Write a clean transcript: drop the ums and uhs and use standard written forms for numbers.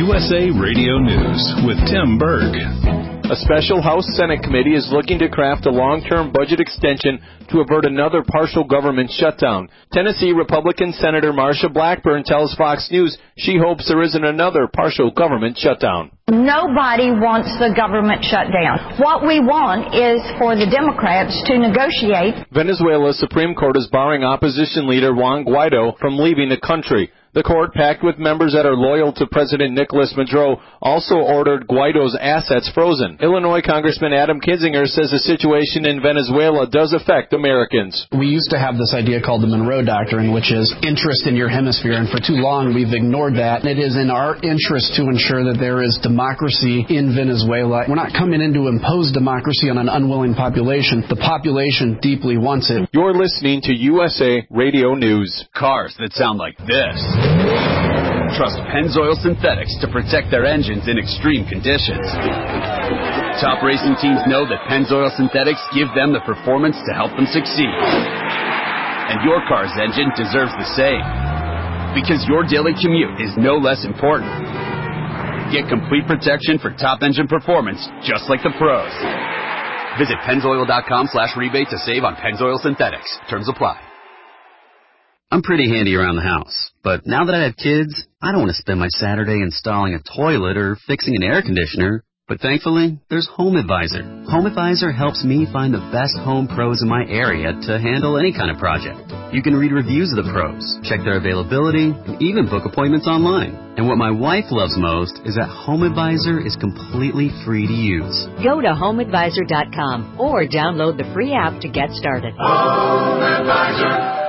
USA Radio News with Tim Berg. A special House-Senate committee is looking to craft a long-term budget extension to avert another partial government shutdown. Tennessee Republican Senator Marsha Blackburn tells Fox News she hopes there isn't another partial government shutdown. Nobody wants the government shut down. What we want is for the Democrats to negotiate. Venezuela's Supreme Court is barring opposition leader Juan Guaido from leaving the country. The court, packed with members that are loyal to President Nicolas Maduro, also ordered Guaido's assets frozen. Illinois Congressman Adam Kinzinger says the situation in Venezuela does affect Americans. We used to have this idea called the Monroe Doctrine, which is interest in your hemisphere, and for too long we've ignored that. It is in our interest to ensure that there is democracy in Venezuela. We're not coming in to impose democracy on an unwilling population. The population deeply wants it. You're listening to USA Radio News. Cars that sound like this. Trust Pennzoil Synthetics to protect their engines in extreme conditions. Top racing teams know that Pennzoil Synthetics give them the performance to help them succeed. And your car's engine deserves the same. Because your daily commute is no less important. Get complete protection for top engine performance, just like the pros. Visit Pennzoil.com/rebate to save on Pennzoil Synthetics. Terms apply. I'm pretty handy around the house, but now that I have kids, I don't want to spend my Saturday installing a toilet or fixing an air conditioner. But thankfully, there's HomeAdvisor. HomeAdvisor helps me find the best home pros in my area to handle any kind of project. You can read reviews of the pros, check their availability, and even book appointments online. And what my wife loves most is that HomeAdvisor is completely free to use. Go to HomeAdvisor.com or download the free app to get started. HomeAdvisor.